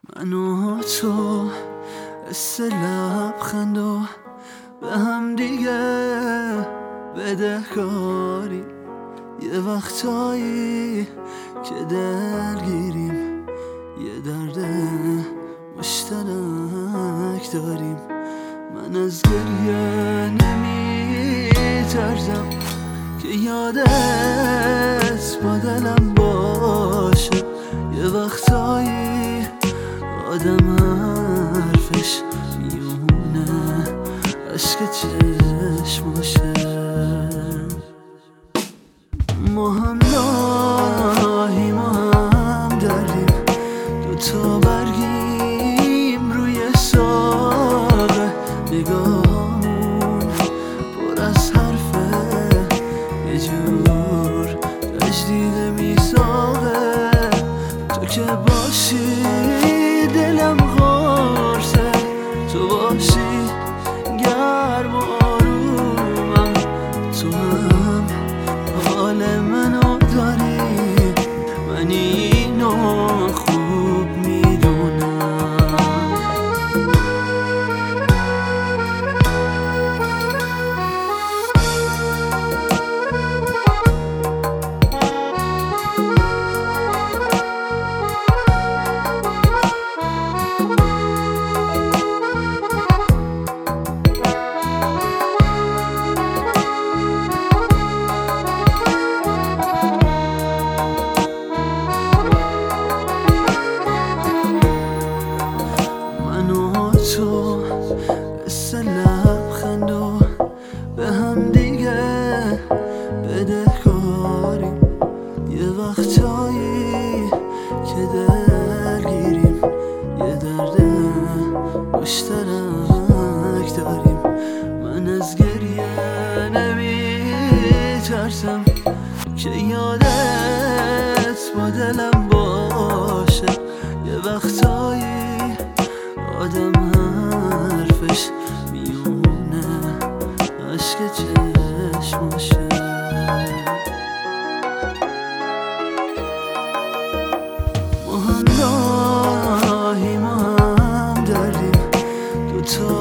من و تو حس لبخند و به هم دیگه بدهکاری، یه وقتایی که درگیریم، یه درد مشترک داریم. من از گریه نمیترسم که یادت با دلم باشه. یه وقتایی آدم حرفش میونه عشق چشماشه. ما هم لاهی ما هم دردیم، دوتا برگیم روی ساقه. نگاهمون پر از حرفه، یه جور تجدید میثاقه. تو که باشی دلم قرصه، تو باشی گرم و آرومم، تو هم حال منو داری، من اینو خوب میدونم. تو حس لبخند و به هم دیگه بدهکاریم، یه وقتایی که درگیریم، یه درد مشترک داریم. من از گریه نمیترسم که یادت با دلم باشه. یه وقتایی آدم حرفش میونه عشق چشماشه. ما هم لاهی ما هم دردیم، دوتا